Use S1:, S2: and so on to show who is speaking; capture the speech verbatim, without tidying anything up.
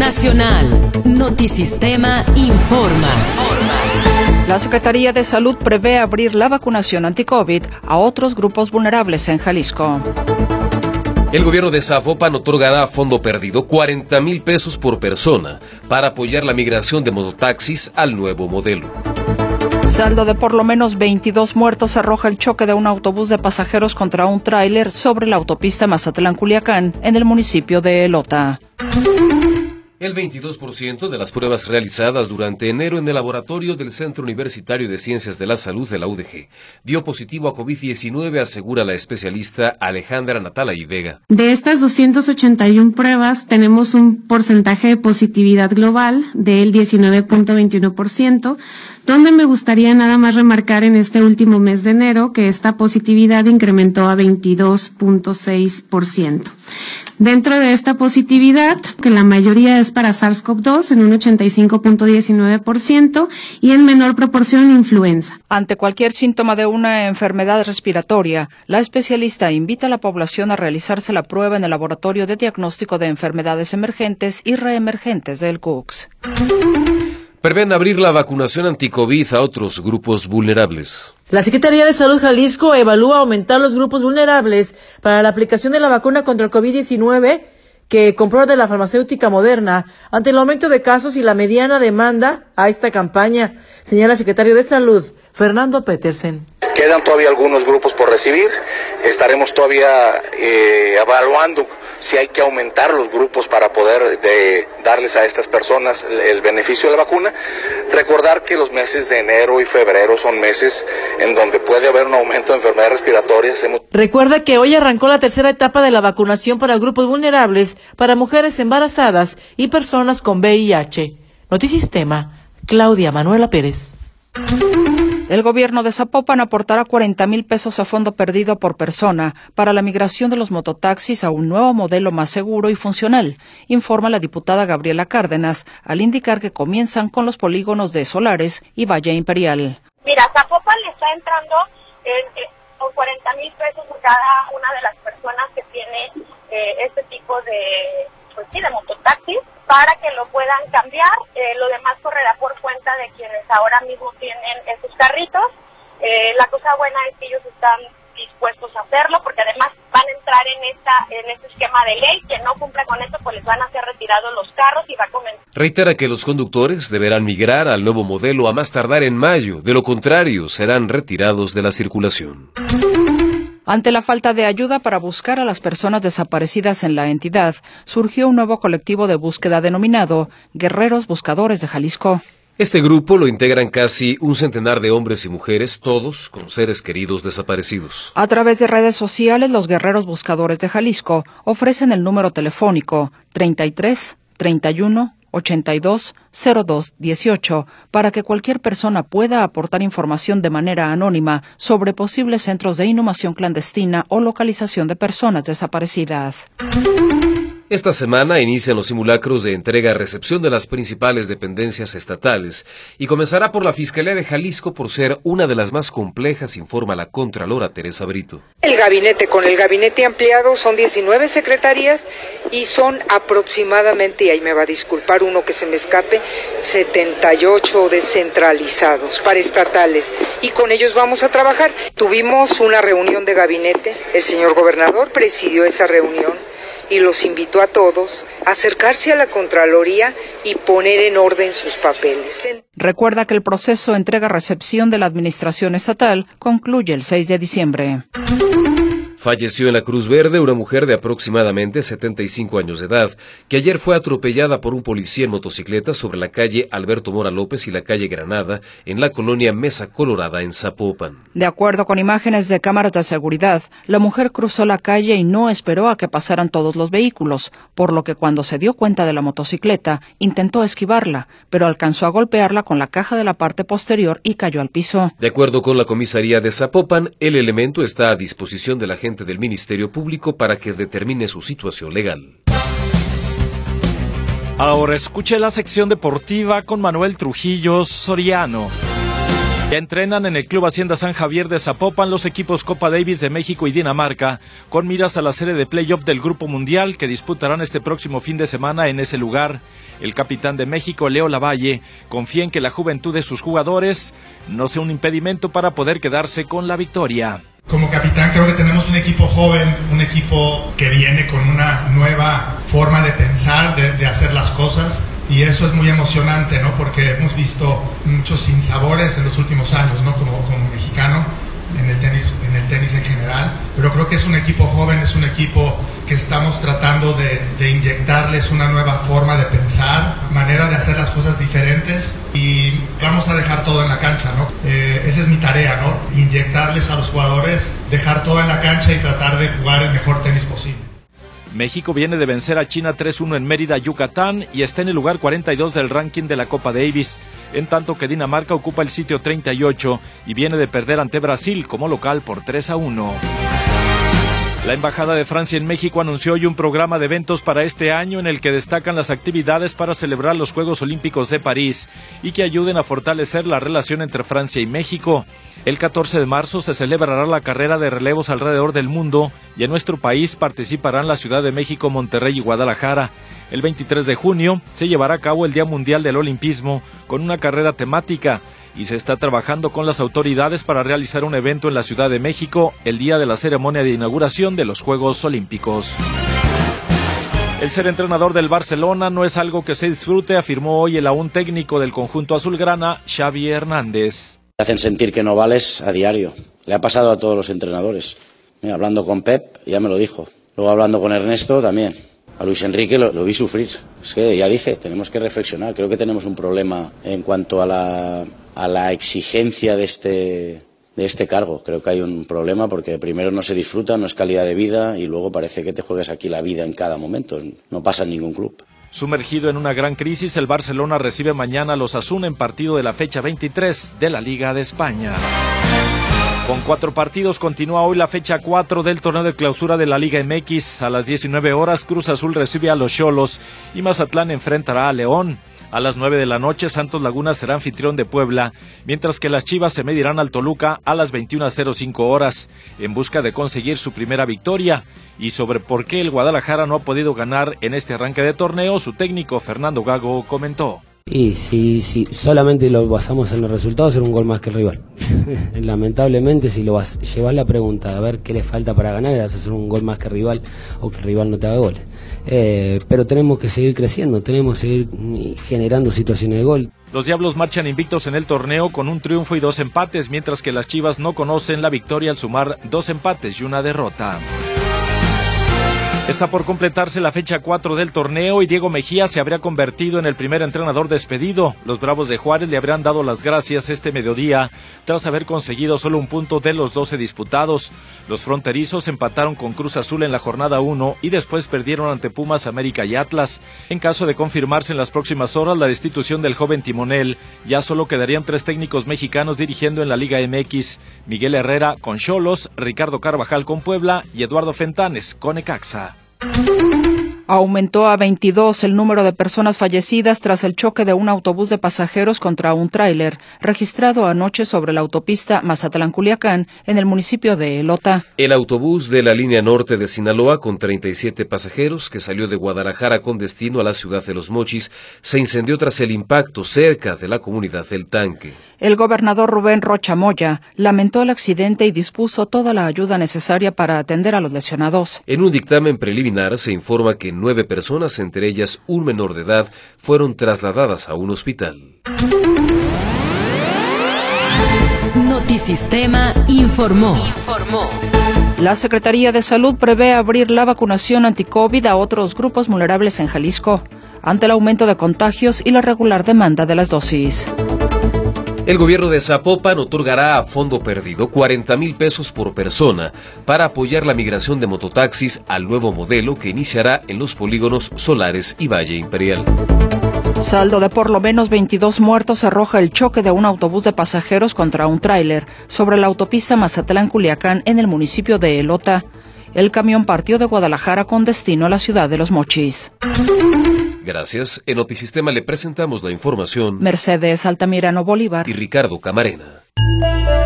S1: Nacional. Notisistema informa.
S2: La Secretaría de Salud prevé abrir la vacunación anti-COVID a otros grupos vulnerables en Jalisco.
S3: El gobierno de Zapopan otorgará a fondo perdido cuarenta mil pesos por persona para apoyar la migración de mototaxis al nuevo modelo.
S2: Saldo de por lo menos veintidós muertos arroja el choque de un autobús de pasajeros contra un tráiler sobre la autopista Mazatlán-Culiacán en el municipio de Elota.
S3: El veintidós por ciento de las pruebas realizadas durante enero en el laboratorio del Centro Universitario de Ciencias de la Salud de la U D G dio positivo a COVID diecinueve, asegura la especialista Alejandra Natalay Vega.
S4: De estas doscientas ochenta y una pruebas, tenemos un porcentaje de positividad global del diecinueve punto veintiuno por ciento, donde me gustaría nada más remarcar en este último mes de enero que esta positividad incrementó a veintidós punto seis por ciento. Dentro de esta positividad, que la mayoría es para SARS-CoV dos en un ochenta y cinco punto diecinueve por ciento y en menor proporción influenza.
S2: Ante cualquier síntoma de una enfermedad respiratoria, la especialista invita a la población a realizarse la prueba en el Laboratorio de Diagnóstico de Enfermedades Emergentes y Reemergentes del C U C S.
S3: Prevén abrir la vacunación anti-COVID a otros grupos vulnerables.
S5: La Secretaría de Salud Jalisco evalúa aumentar los grupos vulnerables para la aplicación de la vacuna contra el COVID diecinueve que compró de la farmacéutica Moderna ante el aumento de casos y la mediana demanda a esta campaña, señala el secretario de Salud, Fernando Petersen.
S6: Quedan todavía algunos grupos por recibir, estaremos todavía eh, evaluando si hay que aumentar los grupos para poder de, darles a estas personas el, el beneficio de la vacuna. Recordar que los meses de enero y febrero son meses en donde puede haber un aumento de enfermedades respiratorias. Hemos...
S5: Recuerda que hoy arrancó la tercera etapa de la vacunación para grupos vulnerables, para mujeres embarazadas y personas con V I H. Notisistema, Claudia Manuela Pérez.
S2: El gobierno de Zapopan aportará cuarenta mil pesos a fondo perdido por persona para la migración de los mototaxis a un nuevo modelo más seguro y funcional, informa la diputada Gabriela Cárdenas, al indicar que comienzan con los polígonos de Solares y Valle Imperial.
S7: Mira, Zapopan le está entrando en, en, con cuarenta mil pesos por cada una de las personas que tiene eh, este tipo de, pues sí, de mototaxis, para que lo puedan cambiar. Eh, lo demás correrá por cuenta de quienes ahora mismo tienen esos carritos. Eh, la cosa buena es que ellos están dispuestos a hacerlo, porque además van a entrar en esta en este esquema de ley. Quien no cumpla con esto, pues les van a ser retirados los carros y va a comenzar.
S3: Reitera que los conductores deberán migrar al nuevo modelo a más tardar en mayo. De lo contrario, serán retirados de la circulación.
S2: Ante la falta de ayuda para buscar a las personas desaparecidas en la entidad, surgió un nuevo colectivo de búsqueda denominado Guerreros Buscadores de Jalisco.
S3: Este grupo lo integran casi un centenar de hombres y mujeres, todos con seres queridos desaparecidos.
S2: A través de redes sociales, los Guerreros Buscadores de Jalisco ofrecen el número telefónico treinta y tres, treinta y uno, ochenta y dos, cero dos, dieciocho para que cualquier persona pueda aportar información de manera anónima sobre posibles centros de inhumación clandestina o localización de personas desaparecidas.
S3: Esta semana inician los simulacros de entrega-recepción de las principales dependencias estatales y comenzará por la Fiscalía de Jalisco por ser una de las más complejas, informa la Contralora Teresa Brito.
S8: El gabinete, con el gabinete ampliado, son diecinueve secretarías y son aproximadamente, y ahí me va a disculpar uno que se me escape, setenta y ocho descentralizados, paraestatales, y con ellos vamos a trabajar. Tuvimos una reunión de gabinete, el señor gobernador presidió esa reunión y los invitó a todos a acercarse a la Contraloría y poner en orden sus papeles.
S2: Recuerda que el proceso entrega-recepción de la Administración Estatal concluye el seis de diciembre.
S3: Falleció en la Cruz Verde una mujer de aproximadamente setenta y cinco años de edad, que ayer fue atropellada por un policía en motocicleta sobre la calle Alberto Mora López y la calle Granada, en la colonia Mesa Colorada, en Zapopan.
S2: De acuerdo con imágenes de cámaras de seguridad, la mujer cruzó la calle y no esperó a que pasaran todos los vehículos, por lo que cuando se dio cuenta de la motocicleta, intentó esquivarla, pero alcanzó a golpearla con la caja de la parte posterior y cayó al piso.
S3: De acuerdo con la comisaría de Zapopan, el elemento está a disposición de la gente del Ministerio Público para que determine su situación legal.
S9: Ahora escuche la sección deportiva con Manuel Trujillo Soriano. Ya entrenan en el Club Hacienda San Javier de Zapopan los equipos Copa Davis de México y Dinamarca, con miras a la serie de playoff del Grupo Mundial que disputarán este próximo fin de semana en ese lugar. El capitán de México, Leo Lavalle, confía en que la juventud de sus jugadores no sea un impedimento para poder quedarse con la victoria.
S10: Como capitán creo que tenemos un equipo joven, un equipo que viene con una nueva forma de pensar, de, de hacer las cosas. Y eso es muy emocionante, ¿no? Porque hemos visto muchos sinsabores en los últimos años, ¿no? Como, como mexicano, en el tenis, en el tenis en general. Pero creo que es un equipo joven, es un equipo que estamos tratando de, de inyectarles una nueva forma de pensar, manera de hacer las cosas diferentes. Y vamos a dejar todo en la cancha, ¿no? Eh, esa es mi tarea, ¿no? Inyectarles a los jugadores, dejar todo en la cancha y tratar de jugar el mejor tenis posible.
S9: México viene de vencer a China tres uno en Mérida, Yucatán, y está en el lugar cuarenta y dos del ranking de la Copa Davis, en tanto que Dinamarca ocupa el sitio treinta y ocho y viene de perder ante Brasil como local por tres a uno. La Embajada de Francia en México anunció hoy un programa de eventos para este año en el que destacan las actividades para celebrar los Juegos Olímpicos de París y que ayuden a fortalecer la relación entre Francia y México. El catorce de marzo se celebrará la carrera de relevos alrededor del mundo y en nuestro país participarán la Ciudad de México, Monterrey y Guadalajara. El veintitrés de junio se llevará a cabo el Día Mundial del Olimpismo con una carrera temática y se está trabajando con las autoridades para realizar un evento en la Ciudad de México el día de la ceremonia de inauguración de los Juegos Olímpicos. El ser entrenador del Barcelona no es algo que se disfrute, afirmó hoy el aún técnico del conjunto azulgrana, Xavi Hernández.
S11: Te hacen sentir que no vales a diario. Le ha pasado a todos los entrenadores. Mira, hablando con Pep, ya me lo dijo. Luego hablando con Ernesto, también. A Luis Enrique lo, lo vi sufrir. Es que ya dije, tenemos que reflexionar. Creo que tenemos un problema en cuanto a la, a la exigencia de este, de este cargo. Creo que hay un problema porque primero no se disfruta, no es calidad de vida y luego parece que te juegas aquí la vida en cada momento. No pasa en ningún club.
S9: Sumergido en una gran crisis, el Barcelona recibe mañana a los Osasuna en partido de la fecha veintitrés de la Liga de España. Con cuatro partidos continúa hoy la fecha cuatro del torneo de clausura de la Liga M X. A las diecinueve horas Cruz Azul recibe a los Xolos y Mazatlán enfrentará a León. A las nueve de la noche Santos Laguna será anfitrión de Puebla, mientras que las Chivas se medirán al Toluca a las veintiuna cero cinco horas en busca de conseguir su primera victoria. Y sobre por qué el Guadalajara no ha podido ganar en este arranque de torneo, su técnico Fernando Gago comentó.
S12: Y si, si solamente lo basamos en los resultados, era un gol más que el rival. Lamentablemente, si lo vas, llevas la pregunta a ver qué le falta para ganar, vas a hacer un gol más que el rival o que el rival no te haga goles. Eh, pero tenemos que seguir creciendo, tenemos que seguir generando situaciones de gol.
S9: Los Diablos marchan invictos en el torneo con un triunfo y dos empates, mientras que las Chivas no conocen la victoria al sumar dos empates y una derrota. Está por completarse la fecha cuatro del torneo y Diego Mejía se habría convertido en el primer entrenador despedido. Los Bravos de Juárez le habrían dado las gracias este mediodía tras haber conseguido solo un punto de los doce disputados. Los fronterizos empataron con Cruz Azul en la jornada uno y después perdieron ante Pumas, América y Atlas. En caso de confirmarse en las próximas horas la destitución del joven timonel, ya solo quedarían tres técnicos mexicanos dirigiendo en la Liga M X: Miguel Herrera con Xolos, Ricardo Carvajal con Puebla y Eduardo Fentanes con Necaxa.
S2: Aumentó a veintidós el número de personas fallecidas tras el choque de un autobús de pasajeros contra un tráiler, registrado anoche sobre la autopista Mazatlán-Culiacán, en el municipio de Elota.
S3: El autobús de la línea norte de Sinaloa, con treinta y siete pasajeros, que salió de Guadalajara con destino a la ciudad de Los Mochis, se incendió tras el impacto cerca de la comunidad del Tanque.
S2: El gobernador Rubén Rocha Moya lamentó el accidente y dispuso toda la ayuda necesaria para atender a los lesionados.
S3: En un dictamen preliminar se informa que nueve personas, entre ellas un menor de edad, fueron trasladadas a un hospital.
S1: Notisistema informó. informó.
S2: La Secretaría de Salud prevé abrir la vacunación anti-COVID a otros grupos vulnerables en Jalisco, ante el aumento de contagios y la regular demanda de las dosis.
S3: El gobierno de Zapopan otorgará a fondo perdido cuarenta mil pesos por persona para apoyar la migración de mototaxis al nuevo modelo que iniciará en los polígonos Solares y Valle Imperial.
S2: Saldo de por lo menos veintidós muertos arroja el choque de un autobús de pasajeros contra un tráiler sobre la autopista Mazatlán-Culiacán en el municipio de Elota. El camión partió de Guadalajara con destino a la ciudad de Los Mochis.
S3: Gracias. En Notisistema le presentamos la información.
S2: Mercedes Altamirano Bolívar
S3: y Ricardo Camarena.